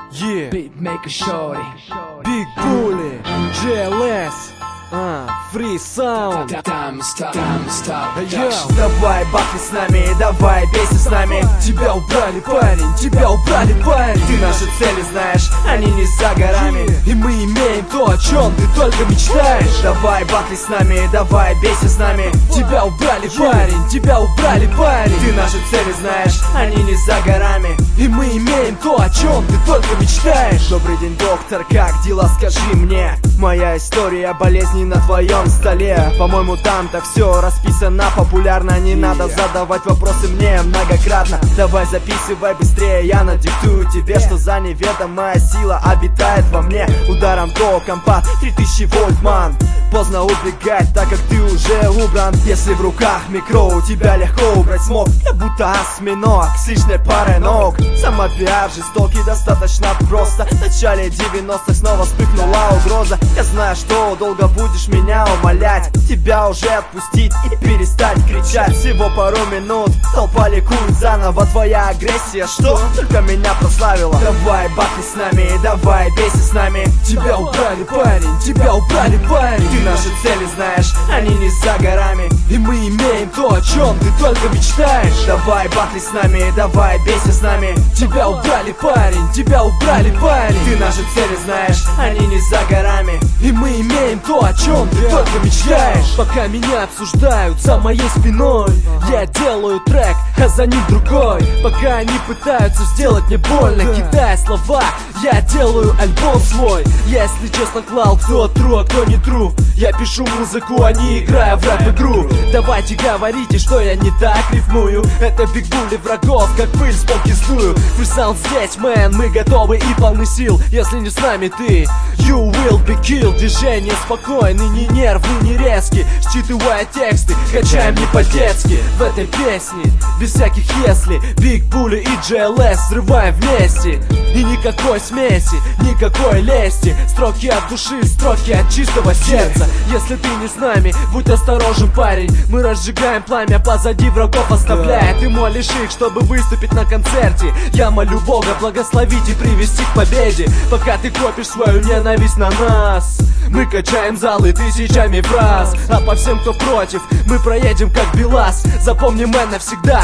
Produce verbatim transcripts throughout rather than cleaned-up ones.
Yeah, Beatmaker Shorty, Big Bully, джей эл эс, а, Free Sound. Time stop, time stop, Yo. Давай бахни с нами, давай бейся с нами. Тебя убрали, парень, тебя убрали, парень. Ты наши цели знаешь, они не за горами. И мы имеем то, о чем ты только мечтаешь. Давай бахни с нами, давай бейся с нами. Тебя убрали, парень, тебя убрали, парень. Ты наши цели знаешь, они не за горами. И мы имеем то, о чем ты только мечтаешь. Добрый день, доктор, как дела, скажи мне. Моя история болезней на твоем столе. По-моему, там так все расписано популярно. Не надо задавать вопросы мне многократно. Давай записывай быстрее, я надиктую тебе, что за неведомая сила обитает во мне. Ударом током по три тысячи вольт, ман. Поздно убегать, так как ты уже убран. Если в руках микро, у тебя легко убрать смог. Я будто осьминог с лишней парой ног. Самопиар жестокий, достаточно просто. В начале девяностых снова вспыхнула угроза. Я знаю, что долго будешь меня умолять, тебя уже отпустить и перестать кричать. Всего пару минут, толпа ликует заново. Твоя агрессия, что только меня прославила. Давай бахни с нами, давай бейся с нами. Тебя убрали, парень, тебя убрали, парень. Ты наши цели знаешь, они не за горами. И мы имеем то, о чем ты только мечтаешь. Давай бахни с нами, давай бейся с нами. Тебя убрали, парень, тебя убрали, парень. Ты наши цели знаешь, они не за горами. И мы имеем то, о чем ты Yeah. только мечтаешь. Пока меня обсуждают за моей спиной, я делаю трек, а за ним другой. Пока они пытаются сделать мне больно, Yeah. кидая слова, я делаю альбом свой. Я, если честно, клал, кто true, а кто не true. Я пишу музыку, а не играю в рэп-игру. Давайте говорите, что я не так рифмую. Это Big Bully врагов, как пыль с полки сдую. Free Sound здесь, мэн, мы готовы и полны сил. Если не с нами ты, you will be killed. Движение спокойный, не нервный, не резкий. Считывая тексты, качаем не по-детски. В этой песне, без всяких если, Big Bully и джей эл эс взрываем вместе. И никакой смеси, никакой лести. Строки от души, строки от чистого сердца. Если ты не с нами, будь осторожен, парень. Мы разжигаем пламя, позади врагов оставляя. Ты молишь их, чтобы выступить на концерте. Я молю Бога благословить и привести к победе. Пока ты копишь свою ненависть на нас, мы качаем залы тысячами фраз. А по всем, кто против, мы проедем как БелАЗ. Запомни, мэн, навсегда,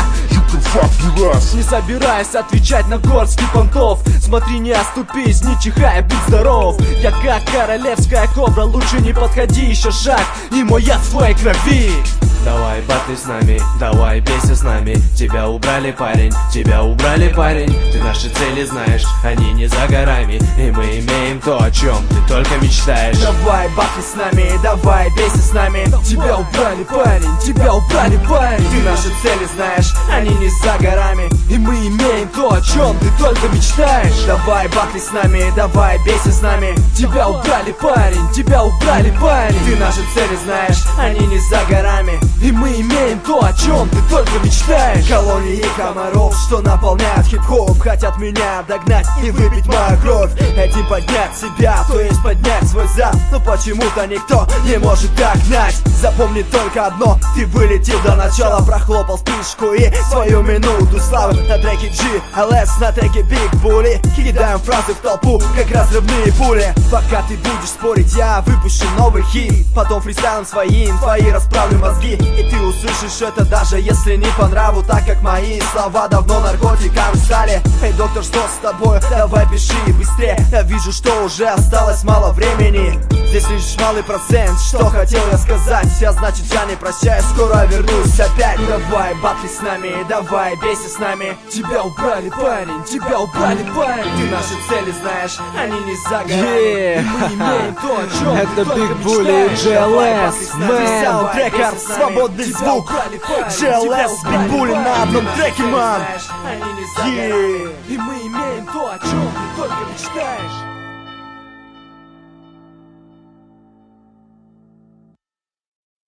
не собираюсь отвечать на горстки понтов. Смотри, не оступись, не чихай, будь здоров. Я как королевская кобра, лучше не подходи, еще шаг, и мой яд в твоей крови. Давай бахни с нами, давай бейся с нами. Тебя убрали, парень, тебя убрали, парень. Ты наши цели знаешь, они не за горами. И мы имеем то, о чем ты только мечтаешь. Давай бахни с нами, давай бейся с нами. Тебя убрали, парень, тебя убрали, парень. Ты наши цели знаешь, они не за горами. И мы имеем то, о чем ты только мечтаешь. Давай бахни с нами, давай бейся с нами. Тебя убрали, парень, тебя убрали, парень. Ты наши цели знаешь, они не за горами. И мы имеем то, о чем ты только мечтаешь. Колонии комаров, что наполняют хип-хоп, хотят меня догнать и выпить мою кровь. Этим поднять себя, то есть поднять свой зад. Но почему-то никто не может догнать. Запомни только одно, ты вылетел до начала, прохлопал спичку и свою минуту славы. На треке джей эл эс, на треке Big Bully кидаем фразы в толпу, как разрывные пули. Пока ты будешь спорить, я выпущу новый хит. Потом фристайлом своим твои расправлю мозги. И ты услышишь это, даже если не по нраву, так как мои слова давно наркотиками стали. Эй, доктор, что с тобой? Давай пиши быстрее. Я вижу, что уже осталось мало времени. Здесь лишь малый процент, что хотел я сказать. А значит, я не прощаюсь, скоро вернусь опять. Давай батли с нами, давай бейся с нами. Тебя убрали, парень, тебя убрали, парень. Ты наши цели знаешь, они не за горами. Yeah. И мы имеем то, о чем Это ты только Big Bully и мечтаешь. джей эл Давай эс, батли с нами, man. саундтрекер, бейся с нами. свободный Тебя звук. убрали, парень, джей эл тебя эс, убрали, Big Bully на парень. одном треке, ман. И мы имеем то, о чем ты только мечтаешь.